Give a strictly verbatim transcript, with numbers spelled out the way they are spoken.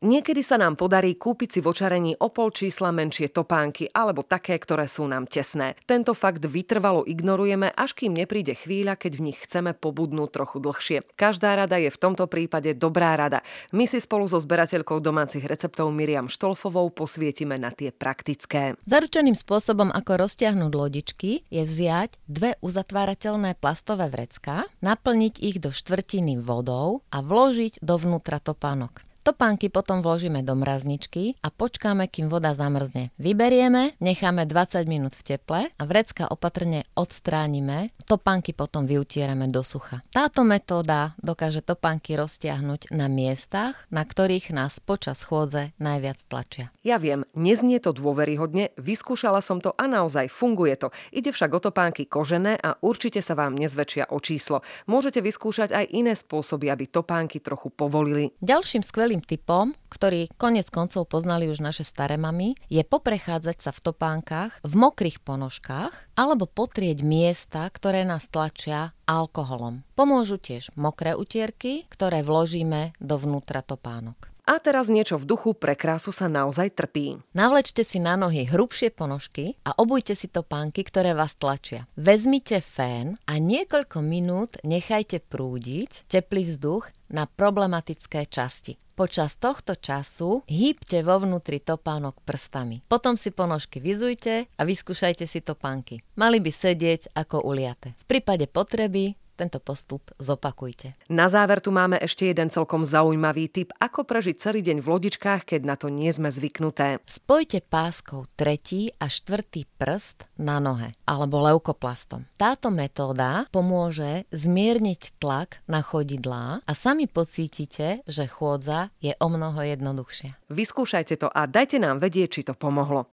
Niekedy sa nám podarí kúpiť si v očarení o pol čísla menšie topánky alebo také, ktoré sú nám tesné. Tento fakt vytrvalo ignorujeme, až kým nepríde chvíľa, keď v nich chceme pobudnúť trochu dlhšie. Každá rada je v tomto prípade dobrá rada. My si spolu so zberateľkou domácich receptov Miriam Štolfovou posvietime na tie praktické. Zaručeným spôsobom, ako roztiahnuť lodičky, je vziať dve uzatvárateľné plastové vrecká, naplniť ich do štvrtiny vodou a vložiť dovnútra topánok. Topánky potom vložíme do mrazničky a počkáme, kým voda zamrzne. Vyberieme, necháme dvadsať minút v teple a vrecká opatrne odstránime. Topánky potom vyutierame do sucha. Táto metóda dokáže topánky roztiahnuť na miestach, na ktorých nás počas chôdze najviac tlačia. Ja viem, neznie to dôveryhodne, vyskúšala som to a naozaj funguje to. Ide však o topánky kožené a určite sa vám nezväčšia o číslo. Môžete vyskúšať aj iné spôsoby, aby topánky trochu povolili. Ďalším skvelým typom, ktorý konec koncov poznali už naše staré mamy, je poprechádzať sa v topánkach v mokrých ponožkách alebo potrieť miesta, ktoré nás tlačia alkoholom. Pomôžu tiež mokré utierky, ktoré vložíme dovnútra topánok. A teraz niečo v duchu, pre krásu sa naozaj trpí. Navlečte si na nohy hrubšie ponožky a obujte si topánky, ktoré vás tlačia. Vezmite fén a niekoľko minút nechajte prúdiť teplý vzduch na problematické časti. Počas tohto času hýbte vo vnútri topánok prstami. Potom si ponožky vyzujte a vyskúšajte si topánky. Mali by sedieť ako uliate. V prípade potreby tento postup zopakujte. Na záver tu máme ešte jeden celkom zaujímavý tip, ako prežiť celý deň v lodičkách, keď na to nie sme zvyknuté. Spojte páskou tretí a štvrtý prst na nohe alebo leukoplastom. Táto metóda pomôže zmierniť tlak na chodidlá a sami pocítite, že chôdza je omnoho jednoduchšia. Vyskúšajte to a dajte nám vedieť, či to pomohlo.